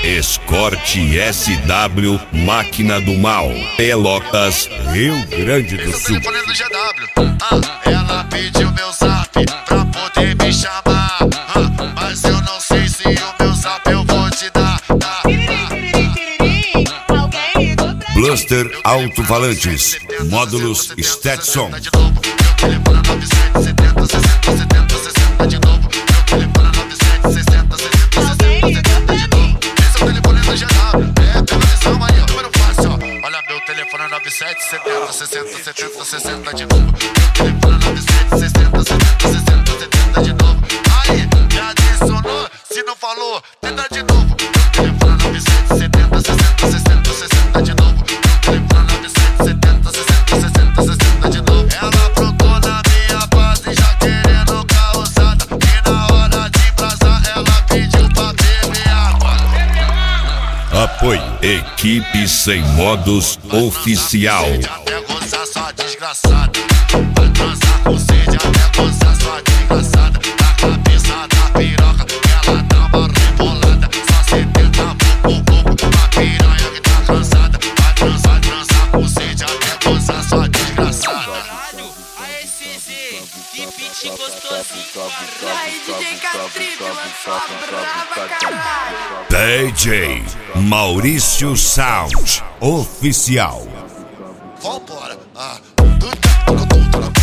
Escort SW Máquina do Mal, Pelotas, Rio Grande do Sul. Telefone do GW. Ela pediu meu zap pra poder me chamar, mas eu não sei se o meu zap eu vou te dar. Bluster Alto-Falantes, módulos Stetson. Meu telefone é 9770 60 70 60 de novo. Meu telefone é 9760 60 60 de novo. Esse é o telefone do GW. Pela missão aí, ó, número fácil, ó. Olha, meu telefone é 9770 60 70 60 de novo. Meu telefone é 9760 70 60 70 de novo. Aí, me adicionou, se não falou, tenta de novo. Meu telefone é 9770 60 60 60 de novo. Meu telefone é 9770 60 60 60 de novo. Ela aprontou na minha base, já querendo causada. E na hora de brasar, ela pediu pra beber água. Apoio Equipe Sem Modos Oficial. Até gozar sua desgraçada. Vai transar com sede até gozar sua desgraçada. Na cabeça da piroca, ela dá uma rebolada. Só 70 pouco, uma piranha que tá cansada. Vai transar com sede até gozar sua desgraçada. Aê, CZ, que beat gostosinho, Aí, DJ Catripe, mano, só brava, caralho. DJ Maurício Sound Oficial. Vambora.